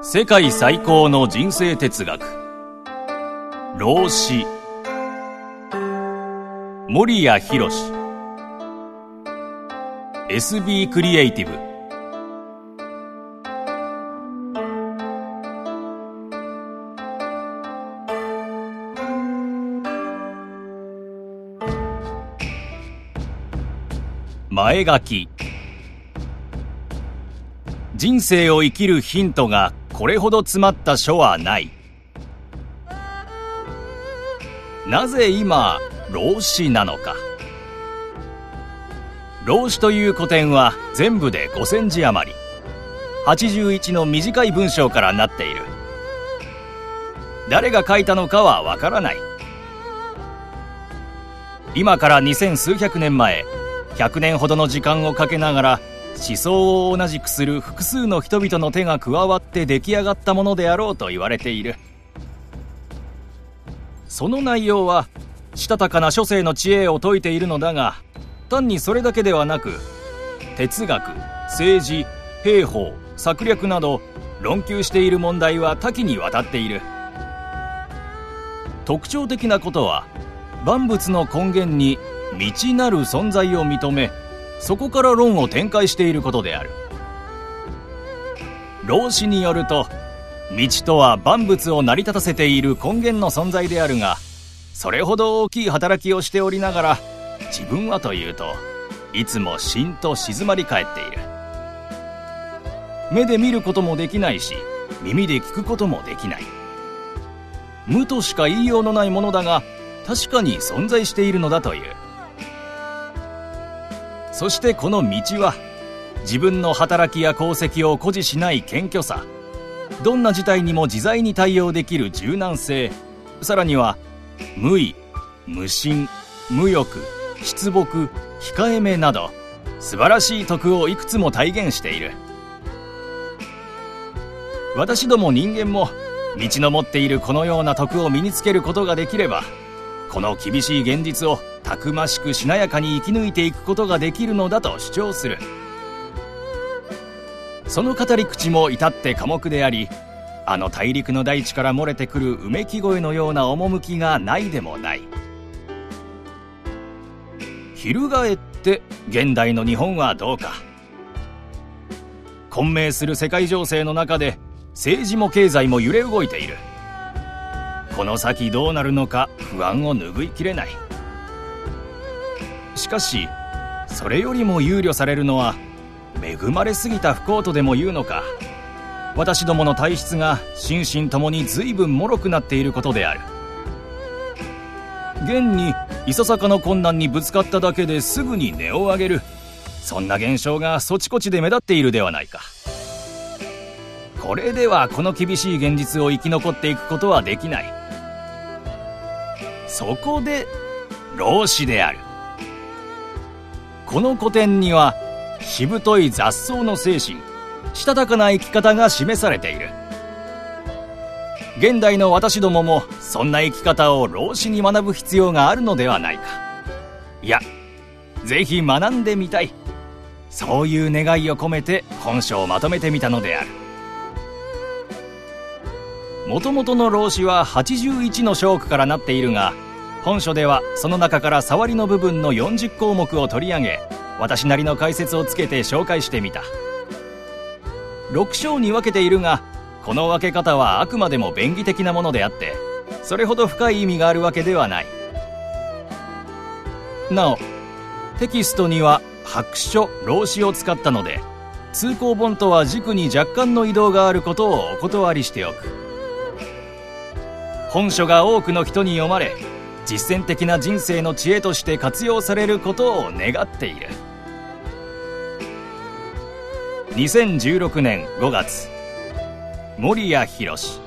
世界最高の人生哲学、老子、森谷博。 SB クリエイティブ。前書き。人生を生きるヒントがこれほど詰まった書はない。なぜ今老子なのか。老子という古典は全部で5000字余り、81の短い文章からなっている。誰が書いたのかはわからない。今から2000数百年前、100年ほどの時間をかけながら思想を同じくする複数の人々の手が加わって出来上がったものであろうと言われている。その内容はしたたかな諸生の知恵を説いているのだが、単にそれだけではなく、哲学、政治、兵法、策略など論求している問題は多岐にわたっている。特徴的なことは、万物の根源に道なる存在を認め、そこから論を展開していることである。老子によると、道とは万物を成り立たせている根源の存在であるが、それほど大きい働きをしておりながら、自分はというといつもしんと静まり返っている。目で見ることもできないし、耳で聞くこともできない。無としか言いようのないものだが、確かに存在しているのだという。そしてこの道は、自分の働きや功績を誇示しない謙虚さ、どんな事態にも自在に対応できる柔軟性、さらには無為、無心、無欲、失朴、控えめなど、素晴らしい徳をいくつも体現している。私ども人間も、道の持っているこのような徳を身につけることができれば、この厳しい現実をたくましくしなやかに生き抜いていくことができるのだと主張する。その語り口も至って寡黙であり、あの大陸の大地から漏れてくるうめき声のような趣がないでもない。翻って現代の日本はどうか。混迷する世界情勢の中で、政治も経済も揺れ動いている。この先どうなるのか不安を拭いきれない。しかし、それよりも憂慮されるのは、恵まれすぎた不幸とでも言うのか、私どもの体質が心身ともに随分脆くなっていることである。現にいささかの困難にぶつかっただけですぐに音を上げる、そんな現象がそちこちで目立っているではないか。これではこの厳しい現実を生き残っていくことはできない。そこで老子である。この古典には、しぶとい雑草の精神、したたかな生き方が示されている。現代の私どももそんな生き方を老子に学ぶ必要があるのではないか。いや、ぜひ学んでみたい。そういう願いを込めて本書をまとめてみたのである。もともとの老子は81の章句からなっているが、本書ではその中から触りの部分の40項目を取り上げ、私なりの解説をつけて紹介してみた。6章に分けているが、この分け方はあくまでも便宜的なものであって、それほど深い意味があるわけではない。なお、テキストには白書老子を使ったので、通行本とは軸に若干の移動があることをお断りしておく。本書が多くの人に読まれ、実践的な人生の知恵として活用されることを願っている。2016年5月、森谷博。